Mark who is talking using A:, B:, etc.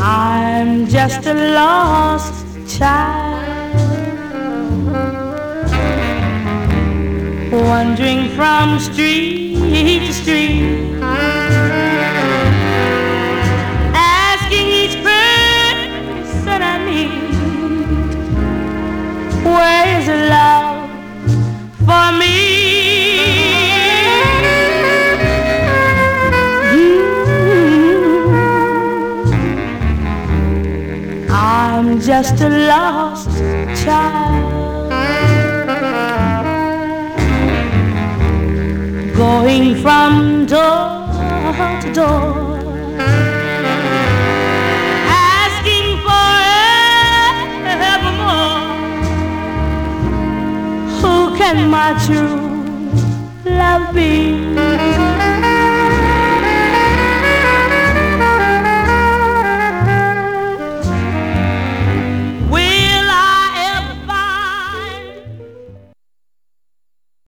A: I'm just a lost child, wandering from street to street, asking each person I meet, where is the love for me? I'm just a lost child, going from door to door, asking for evermore, who can my true love be?